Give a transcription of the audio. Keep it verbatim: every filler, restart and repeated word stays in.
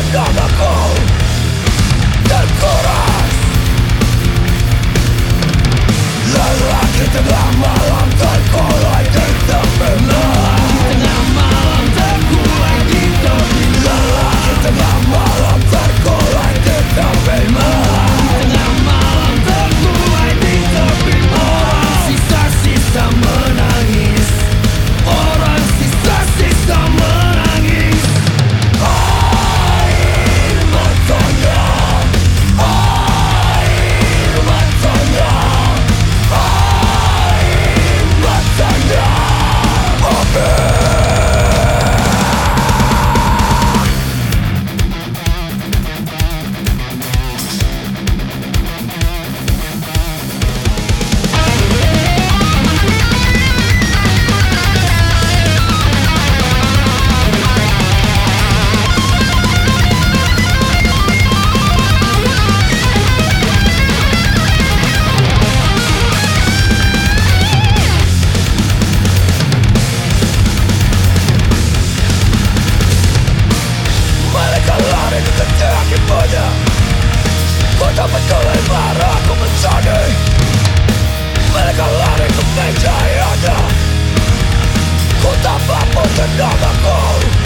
tenagaku terkuras. Lelaki tengah malam terkulai di tepi malam. Tengah malam terkulai di tepi malam. Lelaki tengah malam terkulai di tepi malam. Tengah malam terkulai di tepi malam. Sisa-sisa menangis. Orang sisa-sisa menangis. Air matanya, air matanya, air matanya. Api. Mereka lari kejar akibatnya. Ku tak peduli marah aku mencari. Mereka lari ke meja yang ada. Ku tak mampu tenagaku.